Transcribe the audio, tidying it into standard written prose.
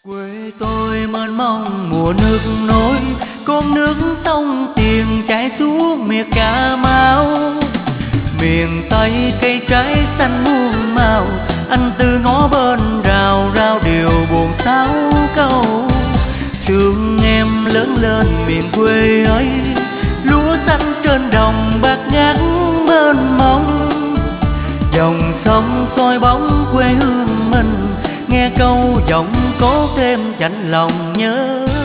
Quê tôi mênh mông mùa nước nổi, con nước sông Tiền chảy xuống miệt Cà Mau. Miền Tây cây trái xanh muôn màu, anh từ ngõ bên rào rào điều buồn sáu câu. Thương em lớn lên miền quê ấy, lúa xanh trên đồng bát ngát mênh mông. Dòng sông soi bóng quê hương mình, nghe câu giọng có thêm chạnh lòng nhớ